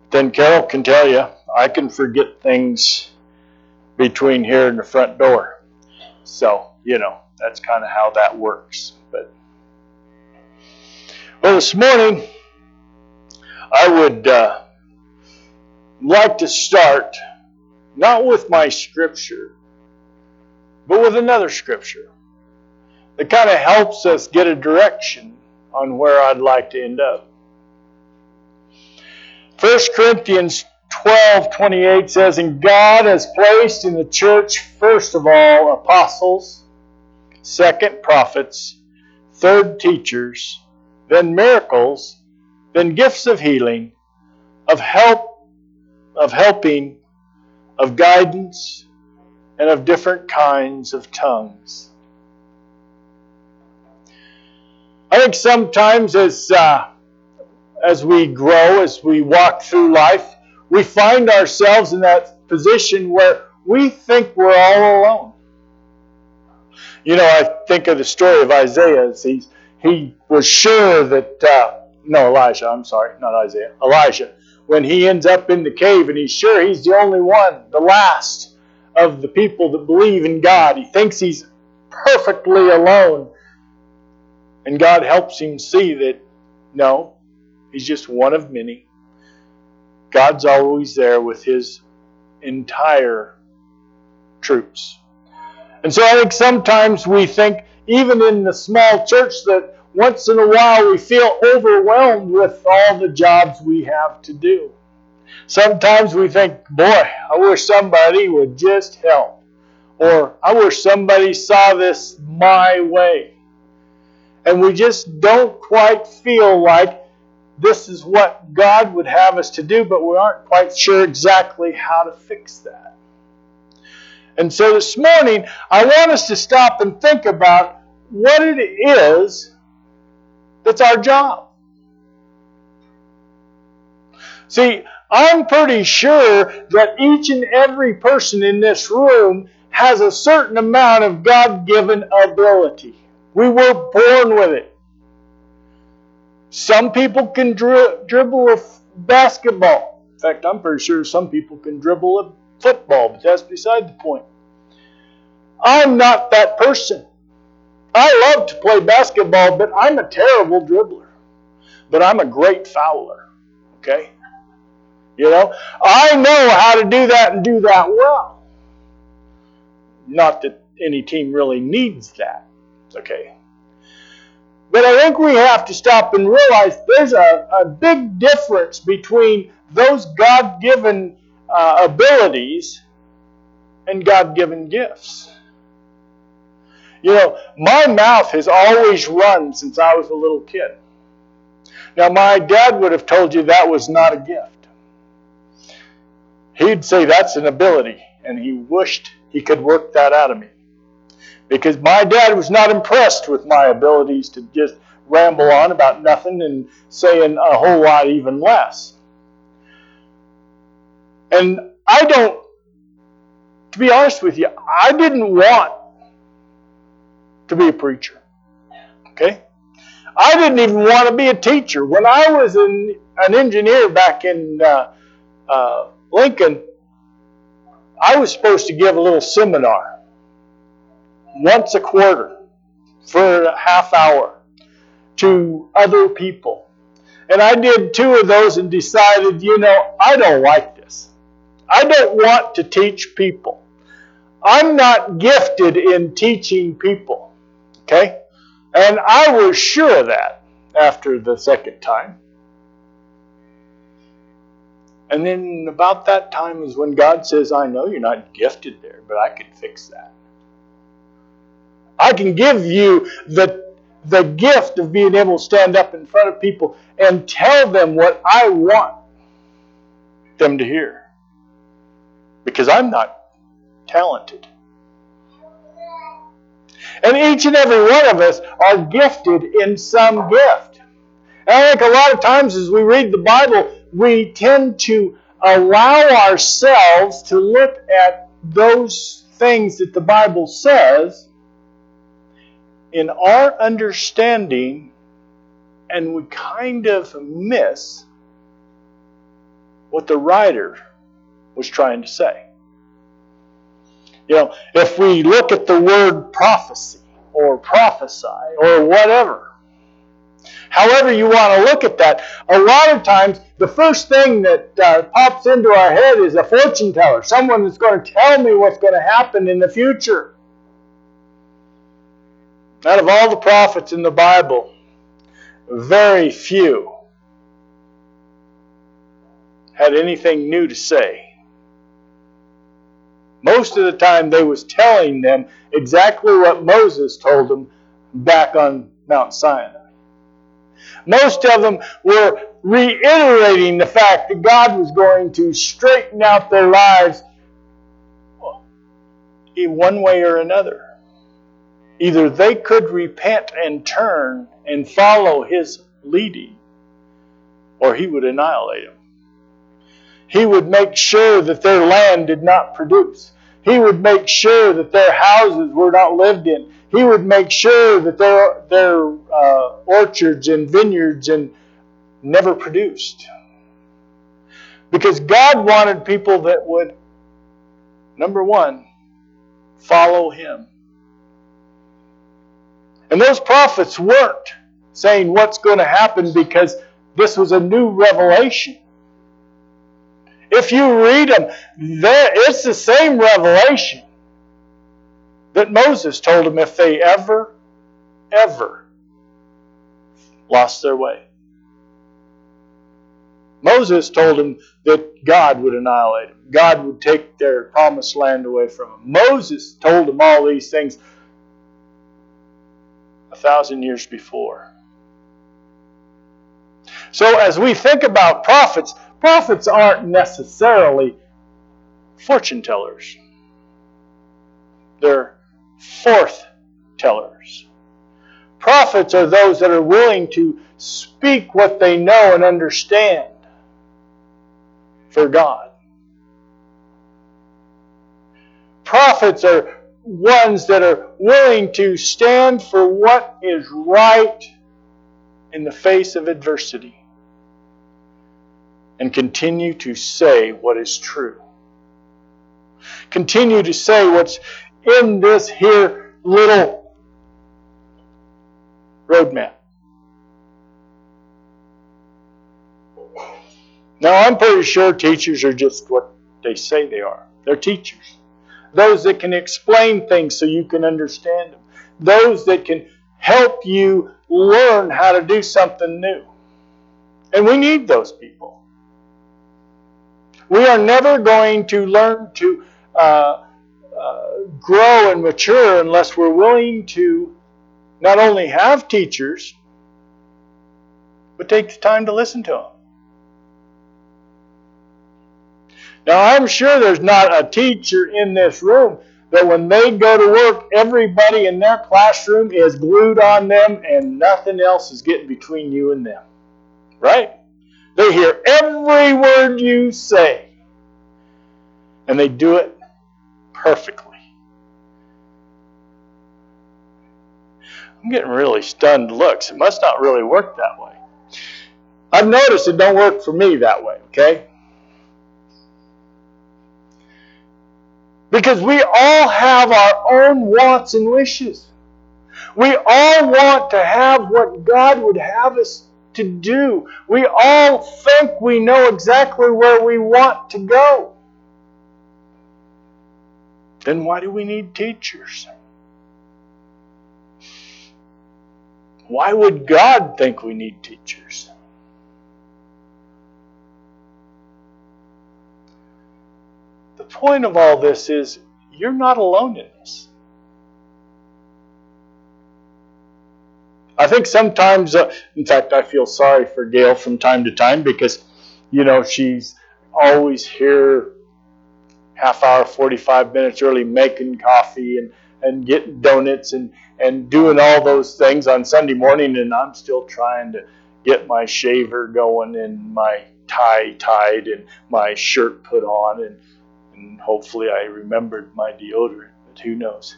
then Carol can tell you, I can forget things between here and the front door. So, that's kind of how that works. Well, this morning, I would like to start not with my scripture, but with another scripture that kind of helps us get a direction on where I'd like to end up. 1 Corinthians 12:28 says, "And God has placed in the church first of all apostles, second prophets, third teachers, then miracles, then gifts of healing, of helping, of guidance, and of different kinds of tongues." I think sometimes as we grow, as we walk through life, we find ourselves in that position where we think we're all alone. I think of the story of Isaiah. He was sure that, Elijah, when he ends up in the cave and he's sure he's the only one, the last of the people that believe in God. He thinks he's perfectly alone. And God helps him see that, no, he's just one of many. God's always there with his entire troops. And so I think sometimes we think, even in the small church, that once in a while we feel overwhelmed with all the jobs we have to do. Sometimes we think, boy, I wish somebody would just help. Or I wish somebody saw this my way. And we just don't quite feel like this is what God would have us to do, but we aren't quite sure exactly how to fix that. And so this morning, I want us to stop and think about what it is that's our job. See, I'm pretty sure that each and every person in this room has a certain amount of God-given ability. We were born with it. Some people can dribble a basketball. In fact, I'm pretty sure some people can dribble a football, but that's beside the point. I'm not that person. I love to play basketball, but I'm a terrible dribbler. But I'm a great fouler. Okay? I know how to do that and do that well. Not that any team really needs that. Okay? But I think we have to stop and realize there's a big difference between those God-given abilities and God-given gifts. My mouth has always run since I was a little kid. Now, my dad would have told you that was not a gift. He'd say that's an ability, and he wished he could work that out of me. Because my dad was not impressed with my abilities to just ramble on about nothing and saying a whole lot even less. And to be honest with you, I didn't want to be a preacher. Okay? I didn't even want to be a teacher. When I was an engineer back in Lincoln, I was supposed to give a little seminar once a quarter for a half hour to other people. And I did 2 of those and decided, I don't like this. I don't want to teach people. I'm not gifted in teaching people. Okay? And I was sure of that after the second time. And then about that time is when God says, I know you're not gifted there, but I can fix that. I can give you the gift of being able to stand up in front of people and tell them what I want them to hear. Because I'm not talented. And each and every one of us are gifted in some gift. And I think a lot of times as we read the Bible, we tend to allow ourselves to look at those things that the Bible says in our understanding, and we kind of miss what the writer was trying to say. If we look at the word prophecy or prophesy or whatever, however you want to look at that, a lot of times the first thing that pops into our head is a fortune teller, someone that's going to tell me what's going to happen in the future. Out of all the prophets in the Bible, very few had anything new to say. Most of the time they was telling them exactly what Moses told them back on Mount Sinai. Most of them were reiterating the fact that God was going to straighten out their lives in one way or another. Either they could repent and turn and follow His leading, or He would annihilate them. He would make sure that their land did not produce. He would make sure that their houses were not lived in. He would make sure that their orchards and vineyards and never produced. Because God wanted people that would, number one, follow Him. And those prophets weren't saying what's going to happen because this was a new revelation. If you read them, it's the same revelation that Moses told them if they ever lost their way. Moses told them that God would annihilate them. God would take their promised land away from them. Moses told them all these things 1,000 years before. So as we think about prophets, prophets aren't necessarily fortune tellers. They're forth tellers. Prophets are those that are willing to speak what they know and understand for God. Prophets are ones that are willing to stand for what is right in the face of adversity and continue to say what is true. Continue to say what's in this here little roadmap. Now, I'm pretty sure teachers are just what they say they are. They're teachers. Those that can explain things so you can understand them. Those that can help you learn how to do something new. And we need those people. We are never going to learn to grow and mature unless we're willing to not only have teachers, but take the time to listen to them. Now, I'm sure there's not a teacher in this room that when they go to work, everybody in their classroom is glued on them and nothing else is getting between you and them. Right? They hear every word you say. And they do it perfectly. I'm getting really stunned looks. It must not really work that way. I've noticed it don't work for me that way, okay? Because we all have our own wants and wishes. We all want to have what God would have us to do. We all think we know exactly where we want to go. Then why do we need teachers? Why would God think we need teachers? The point of all this is you're not alone in this. I think sometimes, in fact, I feel sorry for Gail from time to time because, she's always here half hour, 45 minutes early making coffee and getting donuts and doing all those things on Sunday morning, and I'm still trying to get my shaver going and my tie tied and my shirt put on and hopefully I remembered my deodorant, but who knows,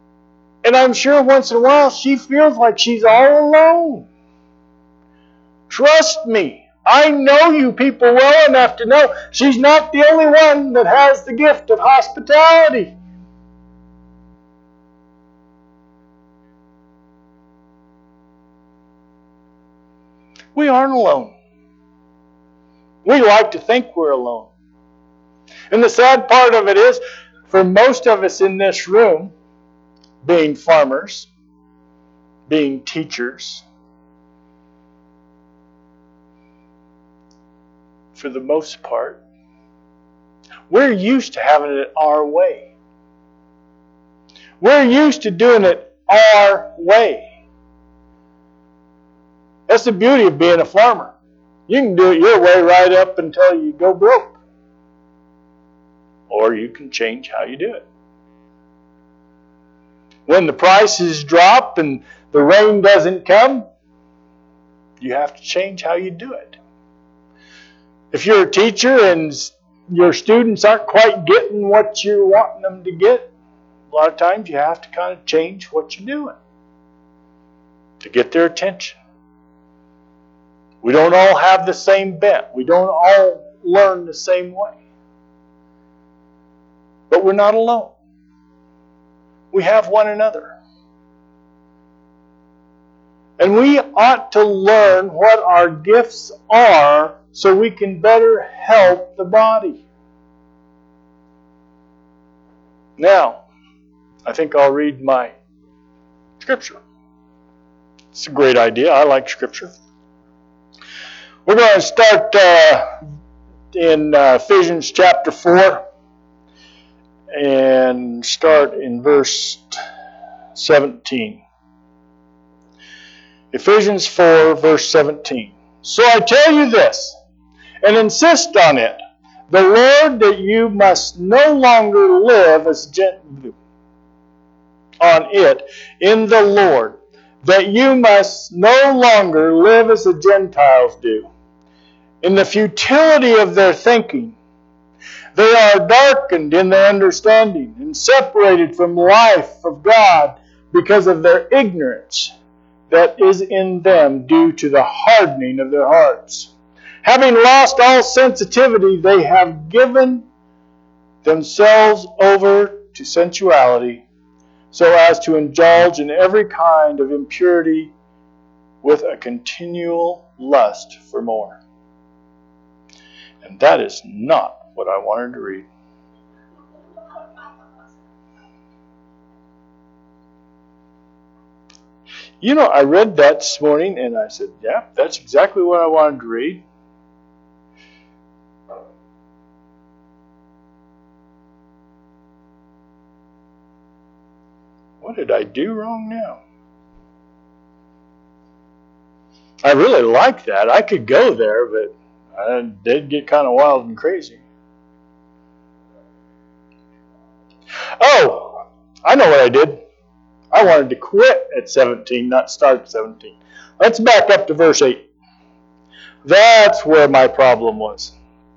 and I'm sure once in a while she feels like she's all alone. Trust me. I know you people well enough to know she's not the only one that has the gift of hospitality. We aren't alone. We like to think we're alone. And the sad part of it is, for most of us in this room, being farmers, being teachers, for the most part, we're used to having it our way. We're used to doing it our way. That's the beauty of being a farmer. You can do it your way right up until you go broke. Or you can change how you do it. When the prices drop and the rain doesn't come, you have to change how you do it. If you're a teacher and your students aren't quite getting what you're wanting them to get, a lot of times you have to kind of change what you're doing to get their attention. We don't all have the same bent. We don't all learn the same way. But we're not alone. We have one another. And we ought to learn what our gifts are so we can better help the body. Now, I think I'll read my scripture. It's a great idea. I like scripture. We're going to start in Ephesians chapter 4 and start in verse 17. Ephesians 4, verse 17. So I tell you this, and insist on it, the Lord, that you must no longer live as in the Lord, that you must no longer live as the Gentiles do, in the futility of their thinking. They are darkened in their understanding and separated from life of God because of their ignorance that is in them due to the hardening of their hearts. Having lost all sensitivity, they have given themselves over to sensuality, so as to indulge in every kind of impurity with a continual lust for more. And that is not what I wanted to read. You know, I read that this morning and I said, yeah, that's exactly what I wanted to read. What did I do wrong now? I really like that. I could go there, but I did get kind of wild and crazy. Oh, I know what I did. I wanted to quit at 17, not start at 17. Let's back up to verse 8. That's where my problem was.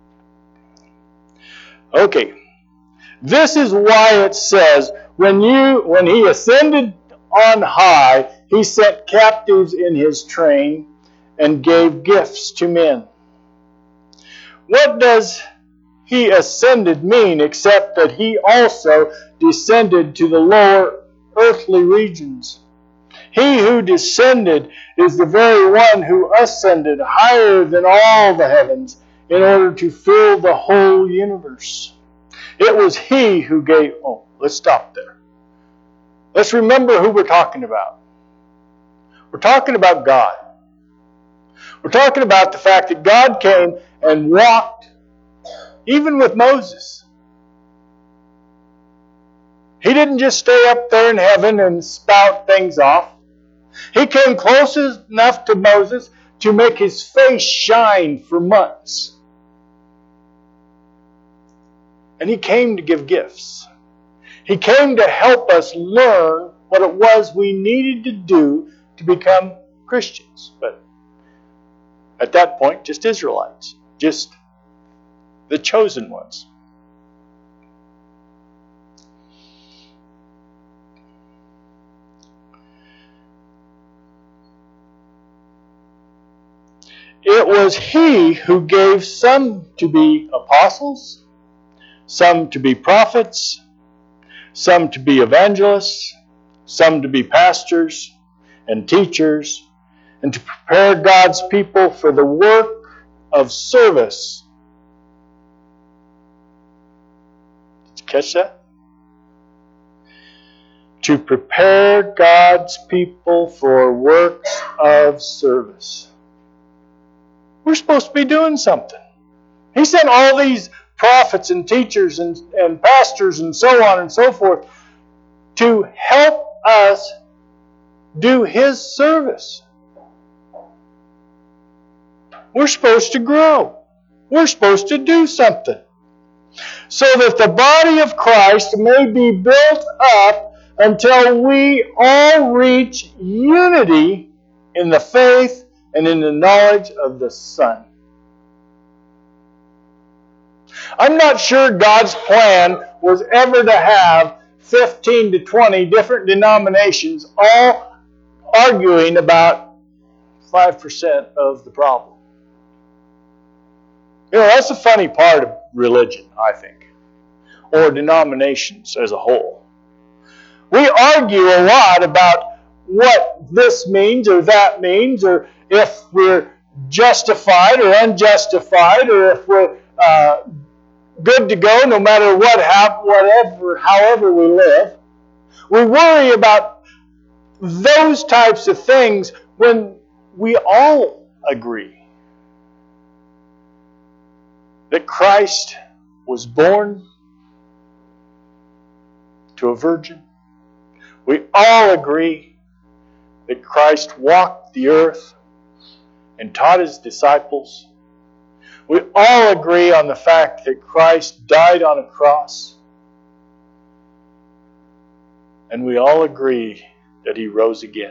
Okay. This is why it says, when he ascended on high, he set captives in his train and gave gifts to men. What does he ascended mean except that he also descended to the lower earthly regions? He who descended is the very one who ascended higher than all the heavens in order to fill the whole universe. It was he who gave... Oh, let's stop there. Let's remember who we're talking about. We're talking about God. We're talking about the fact that God came and walked even with Moses. He didn't just stay up there in heaven and spout things off. He came close enough to Moses to make his face shine for months. And he came to give gifts. He came to help us learn what it was we needed to do to become Christians. But at that point, just Israelites. Just the chosen ones. it was He who gave some to be apostles, some to be prophets, some to be evangelists, some to be pastors and teachers, and to prepare God's people for the work of service. Did you catch that? To prepare God's people for works of service. We're supposed to be doing something. He sent all these prophets and teachers and pastors and so on and so forth to help us do His service. We're supposed to grow. We're supposed to do something. So that the body of Christ may be built up until we all reach unity in the faith and in the knowledge of the Son. I'm not sure God's plan was ever to have 15 to 20 different denominations all arguing about 5% of the problem. You know, that's the funny part of religion, I think, or denominations as a whole. We argue a lot about what this means or that means, or if we're justified or unjustified, or if we're good to go no matter what however we live. We worry about those types of things when we all agree that Christ was born to a virgin. We all agree that Christ walked the earth and taught His disciples. We all agree on the fact that Christ died on a cross. And we all agree that He rose again.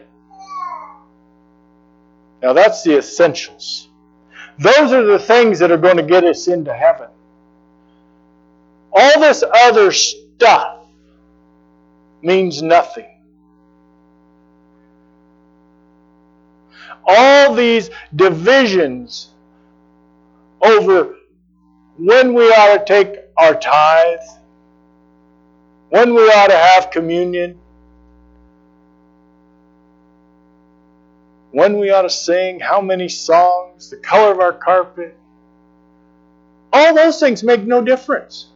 Now that's the essentials. Those are the things that are going to get us into heaven. All this other stuff means nothing. All these divisions over when we ought to take our tithe, when we ought to have communion, when we ought to sing, how many songs, the color of our carpet, all those things make no difference.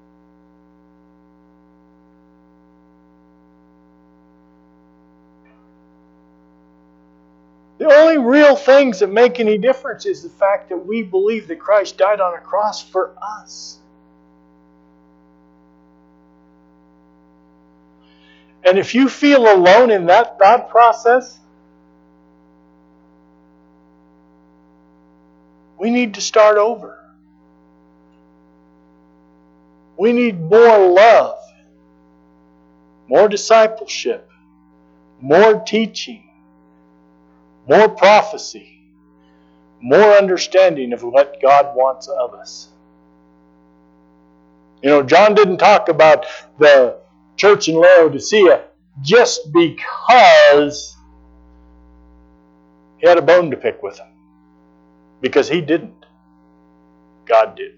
The only real things that make any difference is the fact that we believe that Christ died on a cross for us. And if you feel alone in that thought process, we need to start over. We need more love, more discipleship, more teaching, more prophecy, more understanding of what God wants of us. You know, John didn't talk about the church in Laodicea just because he had a bone to pick with them. Because he didn't. God did.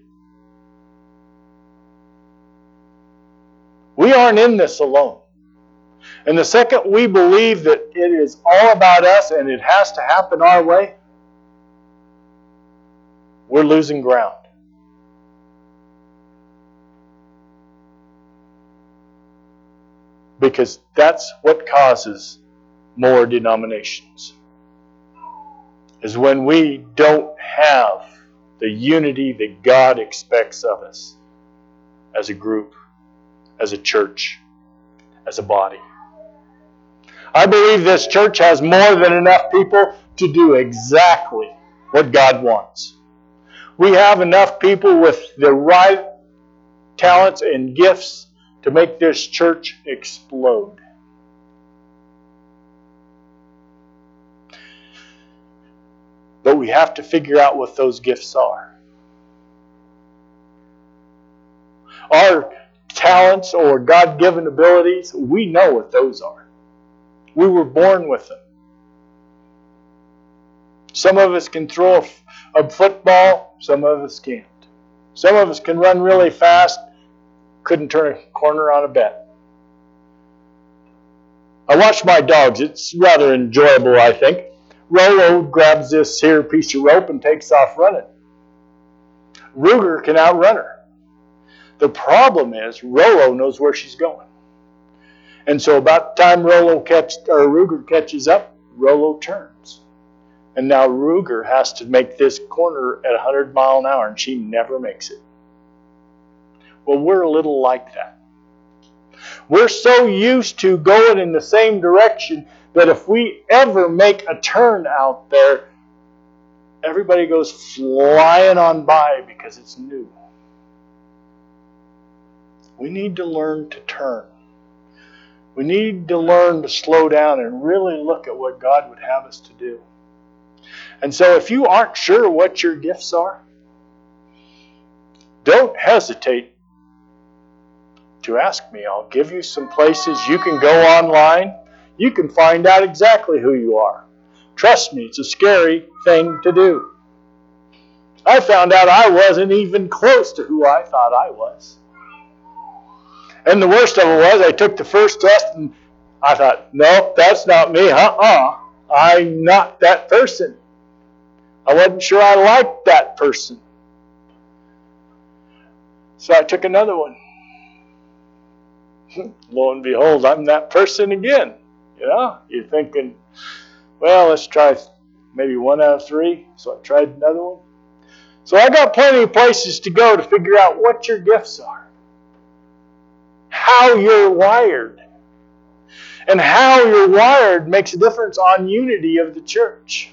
We aren't in this alone. And the second we believe that it is all about us and it has to happen our way, we're losing ground. Because that's what causes more denominations. Is when we don't have the unity that God expects of us as a group, as a church, as a body. I believe this church has more than enough people to do exactly what God wants. We have enough people with the right talents and gifts to make this church explode. But we have to figure out what those gifts are. Our talents or God-given abilities, we know what those are. We were born with them. Some of us can throw of football, some of us can't. Some of us can run really fast, couldn't turn a corner on a bet. I watch my dogs. It's rather enjoyable, I think. Rolo grabs this here piece of rope and takes off running. Ruger can outrun her. The problem is Rolo knows where she's going. And so about the time Ruger catches up, Rolo turns. And now Ruger has to make this corner at 100 miles an hour, and she never makes it. Well, we're a little like that. We're so used to going in the same direction that if we ever make a turn out there, everybody goes flying on by because it's new. We need to learn to turn. We need to learn to slow down and really look at what God would have us to do. And so if you aren't sure what your gifts are, don't hesitate to ask me. I'll give you some places. You can go online. You can find out exactly who you are. Trust me, it's a scary thing to do. I found out I wasn't even close to who I thought I was. And the worst of it was I took the first test and I thought, nope, that's not me. I'm not that person. I wasn't sure I liked that person. So I took another one. Lo and behold, I'm that person again. You're thinking, well, let's try maybe 1 out of 3. So I tried another one. So I got plenty of places to go to figure out what your gifts are, how you're wired. And how you're wired makes a difference on unity of the church.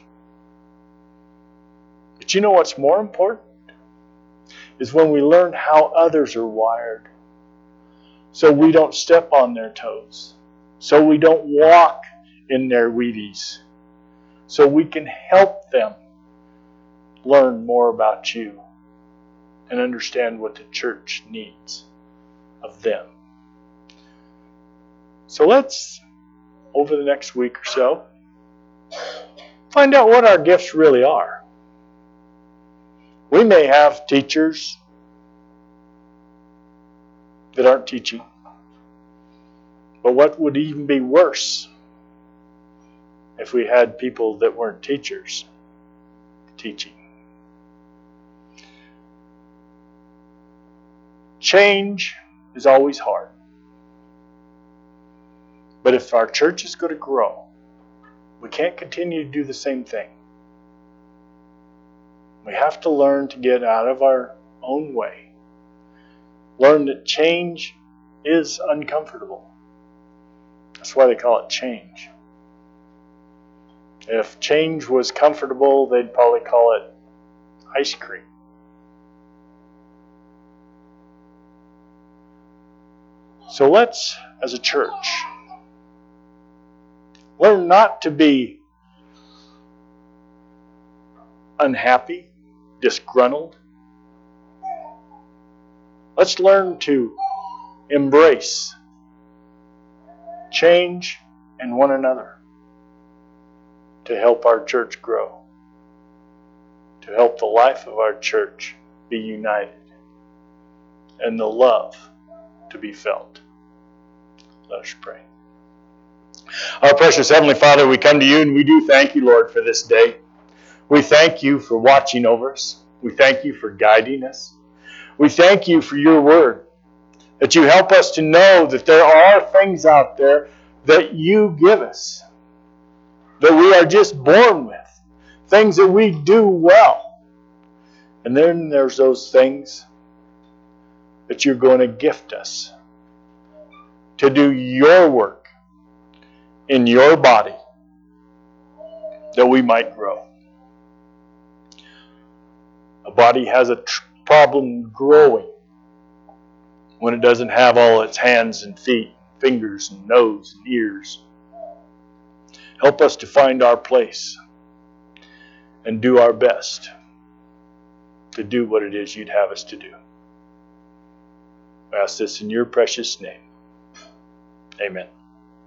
But you know what's more important? Is when we learn how others are wired. So we don't step on their toes. So we don't walk in their Wheaties. So we can help them learn more about you and understand what the church needs of them. So let's, over the next week or so, find out what our gifts really are. We may have teachers that aren't teaching. But what would even be worse if we had people that weren't teachers teaching? Change is always hard. But if our church is going to grow, we can't continue to do the same thing. We have to learn to get out of our own way. Learn that change is uncomfortable. That's why they call it change. If change was comfortable, they'd probably call it ice cream. So let's, as a church, learn not to be unhappy, disgruntled. Let's learn to embrace change and one another to help our church grow, to help the life of our church be united, and the love to be felt. Let us pray. Our precious Heavenly Father, we come to you and we do thank you, Lord, for this day. We thank you for watching over us. We thank you for guiding us. We thank you for your word, that you help us to know that there are things out there that you give us, that we are just born with, things that we do well. And then there's those things that you're going to gift us to do your work in your body, that we might grow. A body has a problem growing when it doesn't have all its hands and feet, fingers and nose and ears. Help us to find our place and do our best to do what it is you'd have us to do. I ask this in your precious name. Amen.